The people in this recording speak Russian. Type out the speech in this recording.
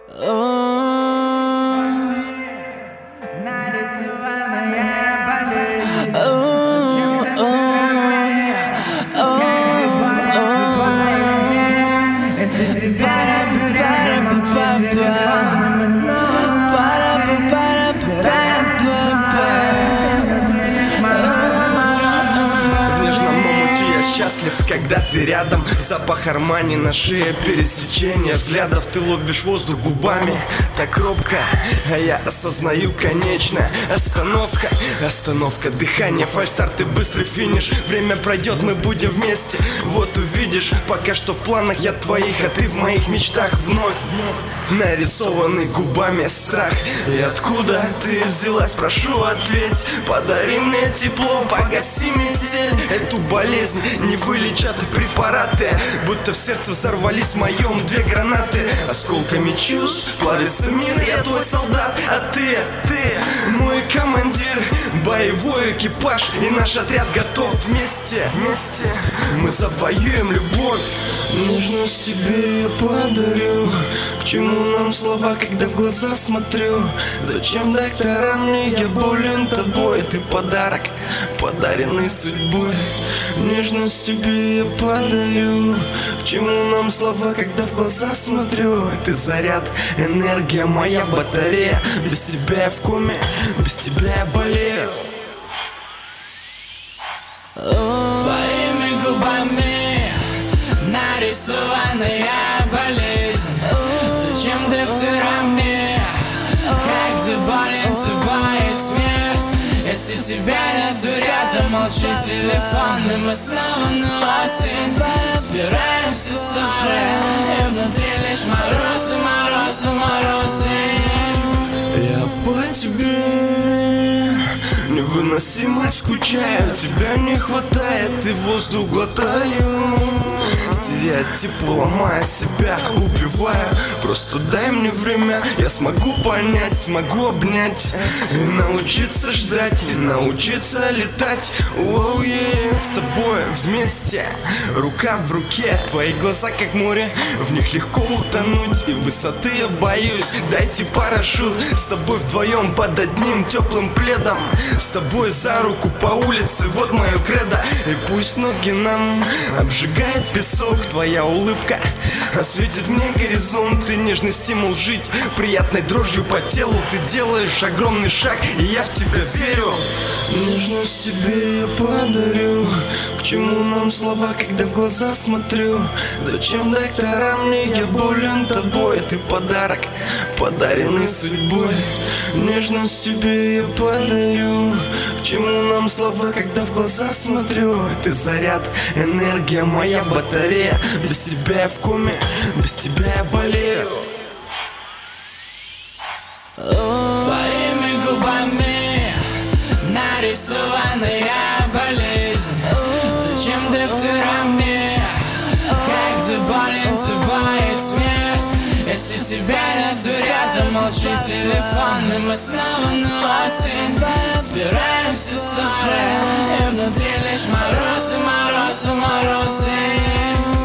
Счастлив, когда ты рядом. Запах Армани на шее, пересечение взглядов. Ты ловишь воздух губами, так робко, а я осознаю, конечно. Остановка, остановка дыхания, фальстарт и быстрый финиш. Время пройдет, мы будем вместе, вот увидишь. Пока что в планах я твоих, а ты в моих мечтах вновь. Нарисованный губами страх. И откуда ты взялась, прошу, ответь. Подари мне тепло, погаси метель. Эту болезнь не вылечат препараты, будто в сердце взорвались в моем две гранаты. Осколками чувств плавится мир, я твой солдат, а ты мой командир. Боевой экипаж, и наш отряд готов вместе. Вместе мы завоюем любовь. Нежность тебе я подарю. К чему нам слова, когда в глаза смотрю? Зачем докторам мне, я болен тобой? Ты подарок, подаренный судьбой. Нежность тебе я подарю. К чему нам слова, когда в глаза смотрю? Ты заряд, энергия, моя батарея. Без тебя я в коме, без тебя я болею. Твоими губами нарисованная болезнь. Зачем докторам мне, как ты болен, тобой смерть? Если тебя нет рядом, молчи телефон, и мы снова на осень. Собираем все ссоры, и внутри лишь морозы, морозы, морозы. Я по тебе невыносимо скучаю. Тебя не хватает, и воздух глотаю. Стереотипы ломая себя, убиваю. Просто дай мне время, я смогу понять, смогу обнять и научиться ждать, научиться летать. Оу, с тобой вместе, рука в руке. Твои глаза как море, в них легко утонуть. И высоты я боюсь, дайте парашют. С тобой вдвоем под одним теплым пледом. С тобой за руку по улице, вот мое кредо. И пусть ноги нам обжигает песок, твоя улыбка осветит мне горизонт. Ты нежный стимул жить, приятной дрожью по телу. Ты делаешь огромный шаг, и я в тебя верю. Нежность тебе я подарю. К чему нам слова, когда в глаза смотрю? Зачем докторам мне, я болен тобой? Ты подарок, подаренный судьбой. Нежность тебе я подарю. К чему нам слова, когда в глаза смотрю? Ты заряд, энергия, моя батарея. Без тебя я в коме, без тебя я болею. Твоими губами нарисованная болезнь. Зачем докторам мне, как ты болен, тобой смерть? Если тебя нет рядом, молчи телефон, и мы снова на осень. Собираем все ссоры, и внутри лишь морозы, морозы, морозы.